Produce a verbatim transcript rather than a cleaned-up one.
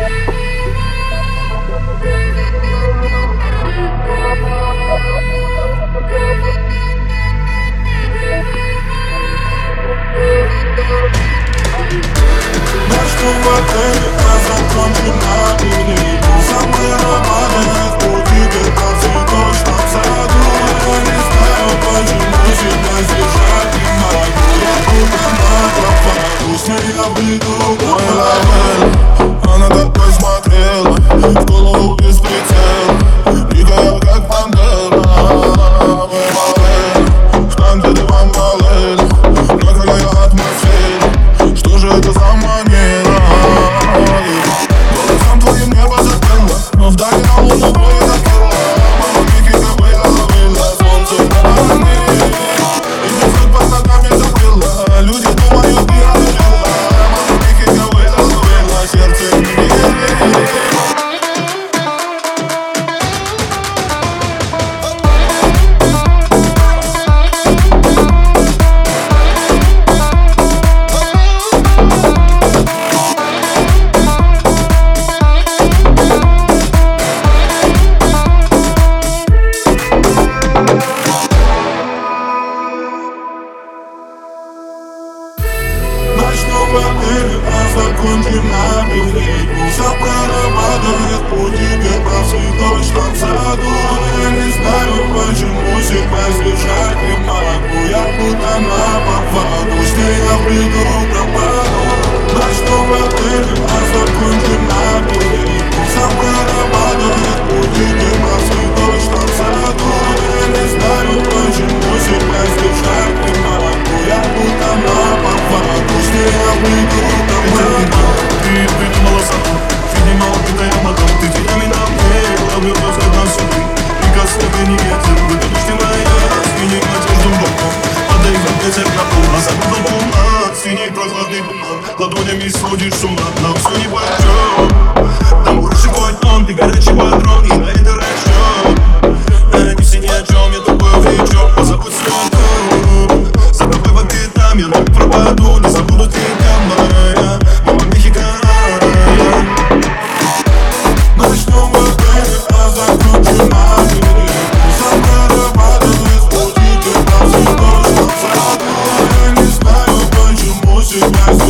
Начну в отеле, а закончу на берегу. Самый ароматный пути где-то в цветочном саду. Я не знаю, почему себя сдержать не могу. Я будто на пропаду, с ней я приду к мой. Она так посмотрела, в голову без прицела, дикая как пантера. Мы малели, в танке вам болели, на какая атмосфера, что же это за манера? Голосом твоим небо закрыло, но вдали на луну будет открыла. Мама Михика выла, выла, солнце пламя. И песок под ногами закрыла, люди думают, ты ожила. Мама Михика выла, выла, сердце мне. Начну в отеле, а закончим на берегу. Самый ароматный пути где-то в цветочном саду. Я не знаю, почему себя сдержать не могу. Я будто на поводу, с ней я приду к пропаду. Начну в отеле, а закончим на берегу. Самый ароматный пути где-то в цветочном саду. Я не знаю, почему себя сдержать не могу. Я будто на поводу, с ней я приду к пропаду. Ты придумала саду, видимо убитая мотом. Ты тенями на мне, ловлю взгляд на суды. Прикословие не ветер, выдадишь ты моя. Синий одежду боком, подай в ветер на пол. А забыла луна, синий прохладный туман. Ладонями сводишь с ума, нам все ни по чем. Там хороший тон, ты горячий патрон, и на это расчет. Не все ни о чем, я такой увлечен. Позабудь свою, за тобой по пятам, я так пропаду. Не забуду тебя, моя мама Мехика. Начну в отеле, а закончу на берегу. Самый ароматный пути где-то в цветочном саду. Я не знаю, почему себя